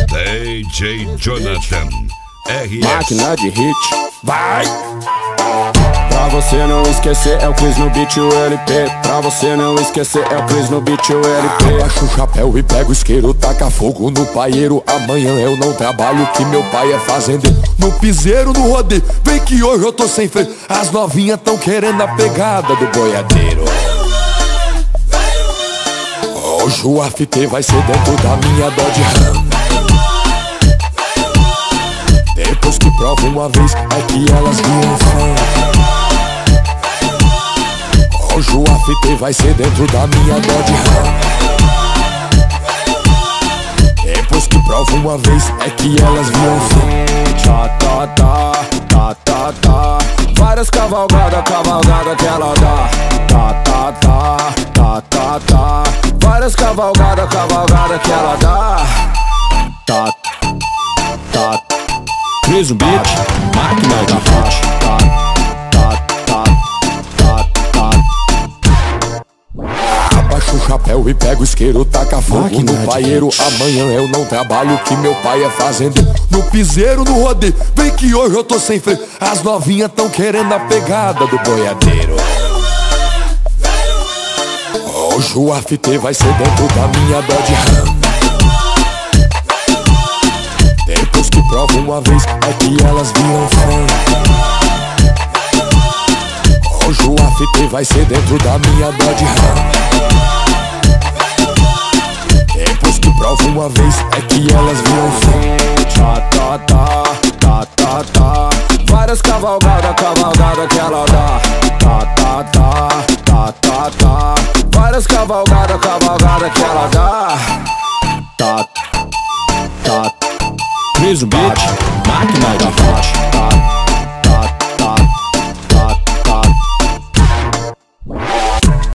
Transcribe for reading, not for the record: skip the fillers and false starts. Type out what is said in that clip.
DJ Jonathan RS. Máquina de hit, vai! Pra você não esquecer é o Chris no beat e o LP. Pra você não esquecer é o Chris no beat e o LP. Abaixa o chapéu e pega o isqueiro, taca fogo no paieiro. Amanhã eu não trabalho, que meu pai é fazendeiro. No piseiro, no rodeio, vem que hoje eu tô sem freio. As novinhas tão querendo a pegada do boiadeiro. Hoje o after vai ser dentro da minha Dodge Ram. Depois que prova uma vez é que elas viram fã. Hoje o after vai ser dentro da minha Dodge Ram. Depois que prova uma vez é que elas viram fã. Tá, tá, tá, tá, tá, tá. Várias cavalgadas, cavalgada que ela dá. Tá, tá, tá, tá, tá, tá. Várias cavalgadas, cavalgada que ela dá. Tá, tá. Chris no beat, máquina de hit. Tá, tá, tá, tá, tá. Abaixa o chapéu e pega o isqueiro, taca fogo Máquina no de paieiro. hit. Amanhã eu não trabalho, que meu pai é fazendeiro. No piseiro, no rodeio, vem que hoje eu tô sem freio. As novinhas tão querendo a pegada do boiadeiro. Hoje o after vai ser dentro da minha Dodge Ram. Depois que prova uma vez é que elas viram fã. Hoje o after vai ser dentro da minha Dodge Ram. Depois que prova uma vez é que elas viram fã. Tá, tá, tá, tá, tá, tá. Várias cavalgadas, cavalgada que ela dá. Tá, tá, tá, tá, tá, tá. Várias cavalgadas, cavalgada que ela dá. Tá, tá. Chris no beat, máquina de hit.